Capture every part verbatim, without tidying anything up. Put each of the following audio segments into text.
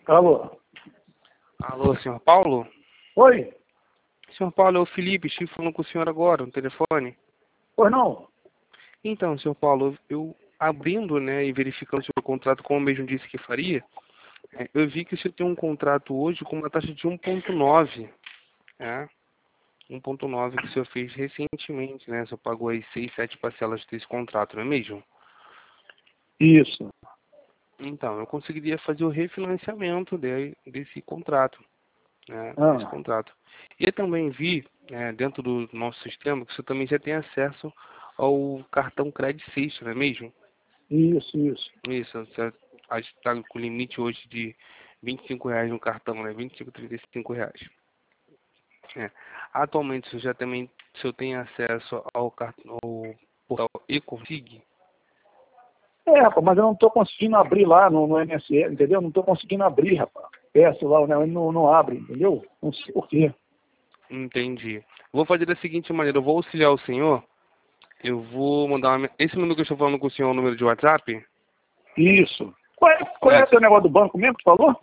Alô? Alô, senhor Paulo? Oi? Senhor Paulo, é o Felipe, estive falando com o senhor agora no telefone. Pois não? Então, senhor Paulo, eu abrindo, né, e verificando o seu contrato, como eu mesmo disse que faria, é, eu vi que o senhor tem um contrato hoje com uma taxa de um ponto nove, né? um ponto nove que o senhor fez recentemente, né? O senhor pagou aí seis, sete parcelas desse contrato, não é mesmo? Isso. Então, eu conseguiria fazer o refinanciamento de, desse contrato, né? Desse Ah, contrato. E eu também vi, né, dentro do nosso sistema, que o senhor também já tem acesso ao cartão Credit System, não é mesmo? isso, isso. Isso, você está com limite hoje de vinte e cinco reais no cartão, né? vinte e cinco, trinta e cinco reais. É. Atualmente, o senhor já também, o senhor tem acesso ao cartão, ao portal eConsig? É, rapaz, mas eu não tô conseguindo abrir lá no, no M S N, entendeu? Não tô conseguindo abrir, rapaz. Peço lá, né? Ele não, não abre, entendeu? Não sei por quê. Entendi. Vou fazer da seguinte maneira, eu vou auxiliar o senhor, eu vou mandar uma... Esse número que eu estou falando com o senhor é o número de WhatsApp? Isso. Qual é, qual é o Isso. teu negócio do banco mesmo que tu falou?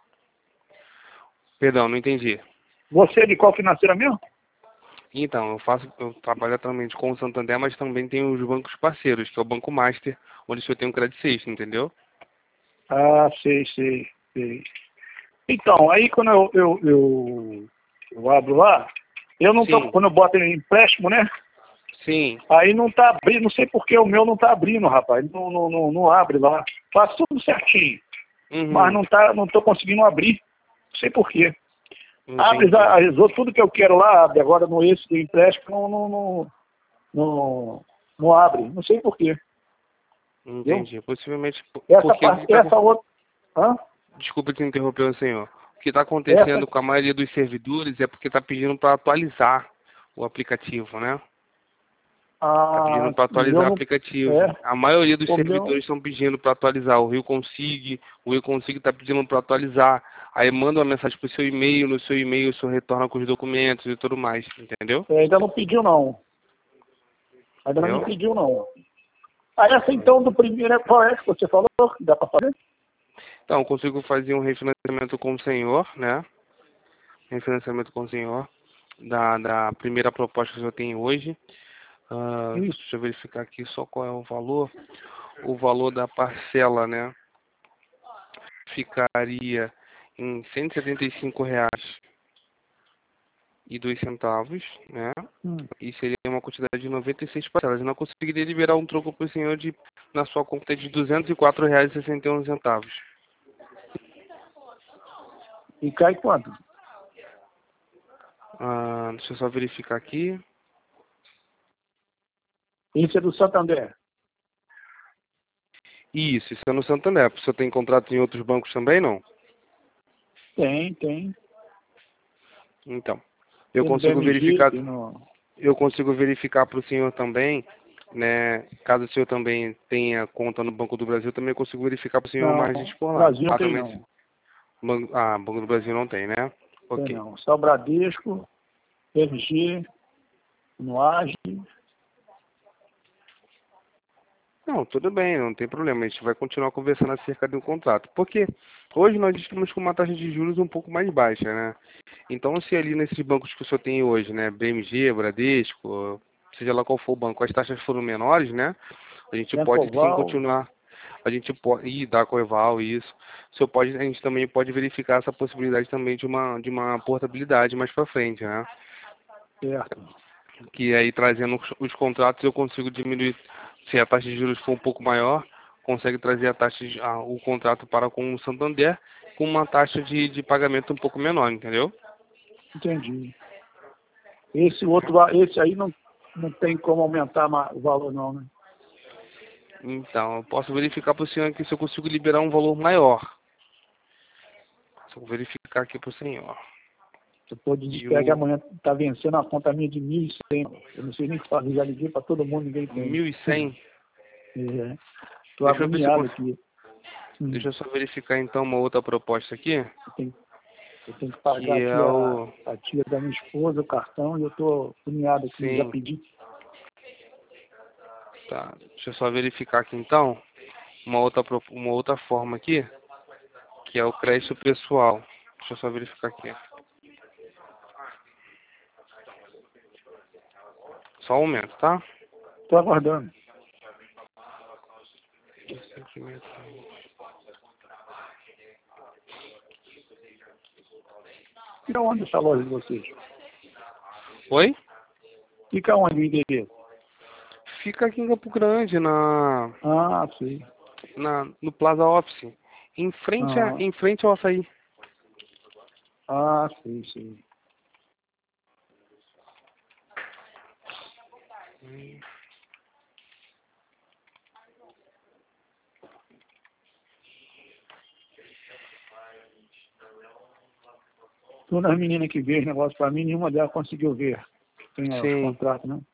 Perdão, não entendi. Você é de qual financeira mesmo? Então, eu faço, eu trabalho atualmente com o Santander, mas também tenho os bancos parceiros, que é o Banco Master, onde o senhor tem um Credit System, entendeu? Ah, sei, sei, sei. Então, aí quando eu, eu, eu, eu abro lá, eu não tô, Sim, quando eu boto em empréstimo, né? sim. Aí não tá abrindo, não sei por que o meu não tá abrindo, rapaz. Não, não, não, não abre lá. Faz tudo certinho. Mas Uhum, não tá, não tô conseguindo abrir. Não sei por quê. Abre entendi. já, as outras, tudo que eu quero lá, abre. Agora no esse do empréstimo não, não, não, não, não abre. Não sei por quê. Entendeu? Entendi. Possivelmente, po- Essa porque o que parte, tá, essa acon- outra. Hã? desculpa te interromper, senhor. O que está Essa. acontecendo com a maioria dos servidores é porque está pedindo para atualizar o aplicativo, né? Está pedindo Ah, para o meu atualizar o não. aplicativo. É. A maioria dos O meu. servidores estão pedindo para atualizar. O Rio Consig, o Rio Consig está pedindo para atualizar. Aí manda uma mensagem para o seu e-mail, no seu e-mail o senhor retorna com os documentos e tudo mais, entendeu? É, ainda não pediu, não. Ainda não me Entendeu? pediu, não. Ah, essa então do primeiro, qual é que você falou que dá para fazer? Então, eu consigo fazer um refinanciamento com o senhor, né? Refinanciamento com o senhor da, da primeira proposta que eu tenho hoje. Ah, Isso. deixa eu verificar aqui só qual é o valor. O valor da parcela, né? Ficaria em cento e setenta e cinco reais e dois centavos, né? Hum. E seria uma quantidade de noventa e seis parcelas. Eu não conseguiria liberar um troco para o senhor de, na sua conta de duzentos e quatro reais e sessenta e um centavos. E cai quanto? Ah, deixa eu só verificar aqui. Esse é do Santander. Isso, isso é no Santander. O senhor tem contrato em outros bancos também, não? Tem, tem. Então, eu Tem no consigo B M G, verificar, tem no. eu consigo verificar para o senhor também, né? Caso o senhor também tenha conta no Banco do Brasil, também consigo verificar para o senhor Não, margens por lá. Brasil não Ah, tem também, não. Ban- ah, Banco do Brasil não tem, né? Tem Ok. não. Só Bradesco, B M G, no Age. Não, tudo bem, não tem problema. A gente vai continuar conversando acerca do contrato. Porque hoje nós estamos com uma taxa de juros um pouco mais baixa, né? Então, se ali nesses bancos que o senhor tem hoje, né? B M G, Bradesco, seja lá qual for o banco, as taxas foram menores, né? A gente pode sim Tempoval. continuar. A gente pode. Ih, da Coeval, isso. O senhor pode, a gente também pode verificar essa possibilidade também de uma, de uma portabilidade mais para frente, né? Certo. Que aí trazendo os, os contratos eu consigo diminuir, se a taxa de juros for um pouco maior, consegue trazer a taxa de, a, o contrato para com o Santander com uma taxa de, de pagamento um pouco menor, entendeu? Entendi. Esse outro, lá- esse aí não, não tem como aumentar ma- o valor não, né? Então, eu posso verificar para o senhor aqui se eu consigo liberar um valor maior. Vou verificar aqui para o senhor. Você pode E desesperar que o amanhã está vencendo a conta minha de mil e cem. Eu não sei nem o que fazer. Já liguei para todo mundo, ninguém tem. mil e cem, Estou deixa eu ver se eu agoniado consigo. aqui. Hum. Deixa eu só verificar então uma outra proposta aqui, Eu tenho, eu tenho que pagar que aqui é a, o. a tia da minha esposa, o cartão, e eu estou agoniado aqui. Já Sim, pedi. tá. Deixa eu só verificar aqui então uma outra, pro- uma outra forma aqui. que é o crédito pessoal. Deixa eu só verificar aqui. Só um momento, tá? Tô aguardando. Fica onde essa loja de vocês? Oi? Fica onde o endereço? Fica aqui em Campo Grande, na, Ah, sei. na, no Plaza Office. Em frente, a, Ah, em frente ao Açaí. ah, sei, sei. Todas as meninas que veem negócio pra mim, nenhuma delas conseguiu ver. Tem os Sim. contratos, né?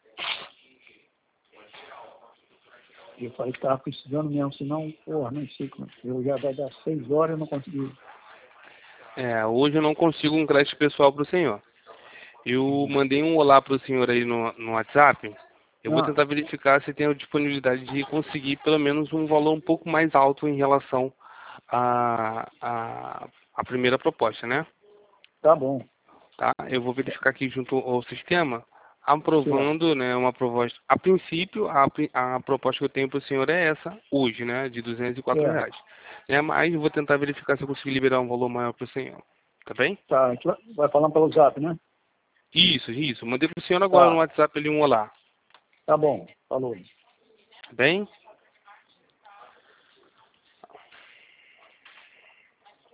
E eu falei que tava precisando mesmo, senão, porra, não sei como. Eu já vai dar seis horas e eu não consegui. É, hoje eu não consigo um crédito pessoal para o senhor. Eu mandei um olá para o senhor aí no, no WhatsApp. Eu vou Ah, tentar verificar se tem a disponibilidade de conseguir pelo menos um valor um pouco mais alto em relação à a, a, primeira proposta, né? tá bom. Tá? Eu vou verificar aqui junto ao sistema, Certo. aprovando, né, uma proposta. A princípio, a, pri- a proposta que eu tenho para o senhor é essa, hoje, né, de duzentos e quatro Certo. reais. É, mas eu vou tentar verificar se eu consigo liberar um valor maior para o senhor. Tá bem? Tá, a gente vai, vai falando pelo zap, né? Isso, isso. Mandei para o senhor agora no Tá, WhatsApp ali um olá. tá bom. Falou. Tá bem?